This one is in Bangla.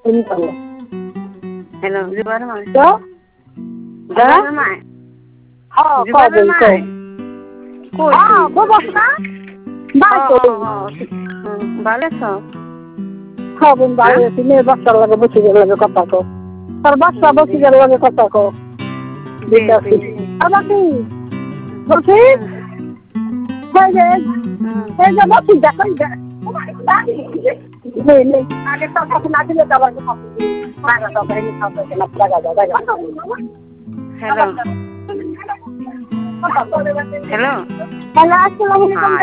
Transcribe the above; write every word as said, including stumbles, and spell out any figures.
Hello, di mana Mai? Đó. Di mana Mai? Ờ, Di có mana bên Mai? cậu. Koi À, tu. bố bố đó. Bao Oh, cậu. oh, oh. Bale so. H্যাঁ, বোন বাইরে আছি। মেয়ে বাচ্চার লাগে বসে গেল লাগে কথা কো। তার বাচ্চা বসে গেল লাগে কথা কো। দেখছি। আর বাকি বলছি এই যে এই যে বসি দেখো নেই নেই আগে তো কথা না দিলে তো আবার টাকা তো বাইরে খাওয়া না টাকা দাও টাকা Hello. Hello. হ্যালো আসসালামু আলাইকুম